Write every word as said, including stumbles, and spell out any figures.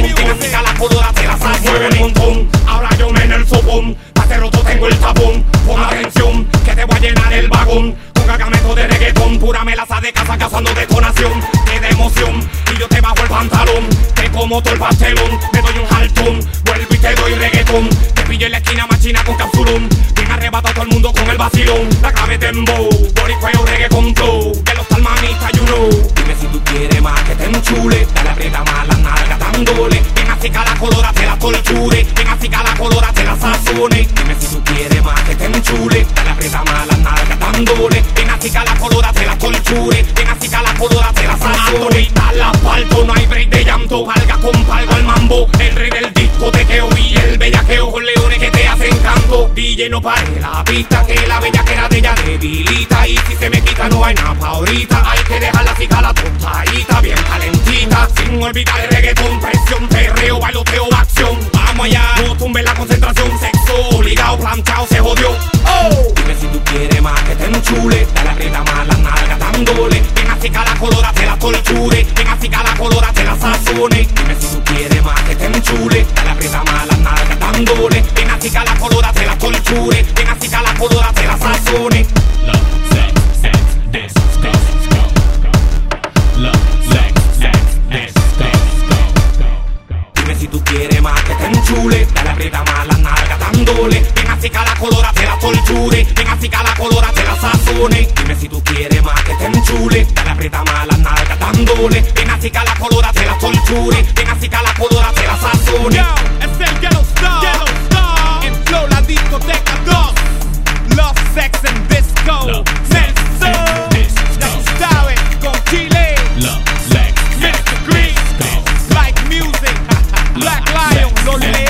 Ven así que la colora te la saco. Mueve el montón, ahora yo me en el sopón. Pate roto tengo el tapón. Pon atención, que te voy a llenar el vagón. Con cargamento de reggaetón, pura melaza de casa causando detonación. Te da emoción, y yo te bajo el pantalón. Te como todo el pastelón, te doy un jaltón. Vuelvo y te doy reggaetón. Te pillo en la esquina machina con capsulón. Bien arrebata todo el mundo con el vacilón. La clave dembow, boricueo reggaeton flow. Que los talmanistas you know. Dime si tú quieres más que te enchule. Dale aprieta más las nalgas dándole. Ven así que la colora te la torture. Ven así que la colora te la sazone. Dime si tú quieres más que te enchule. Dale aprieta más las nalgas dándole. Ven así que la colora te la torture. Ven así que la colora te la sazone. Dale asfalto, no hay break de llanto. Valga con palgo al mambo. El rey del discotequeo y el bellaqueo con leones que te hacen canto. D J no pare la pista que la bellaquera de ella debilita. Y si se me quita no hay nada pa' ahorita. Hay que dejarla así la tostadita, bien calentita. Sin olvidar el reggaetón, presión, perreo, bailoteo, acción. Vamos allá, no tumbe la concentración. Sexo, obligado, planchado, se jodió. Oh, dime si tú quieres más que te enchule. Dale aprieta más las nalgas dándole. Ven así que la colora te la torture. Ven así que la colora te la sazone. Dime si tú quieres más que te enchule. Dale aprieta más las nalgas dándole. Ven así que la colora te la torture. Ven así que la colora te la sazone. Love, sex, sex, disco. Love, sex, sex, disco. Dime si tú quieres más que te enchule. Dale aprieta más las nalgas dándole. Ven así que la colora te la torture. Ven así que la colora te la sazone. Dime si tú quieres más que te enchule. Dale aprieta más las nalgas dándole. Ven así que la colora te la torture. Ven así que la colora te la sazone. Yo, es el Yellow Star, Yellow Star. En Flow la discoteca dos. Love, sex and disco. Love, Nelson, disco. ya tú sabes, con Chile. Love, sex, mister Green, disco. Like Music, Black Lion, Los Leones.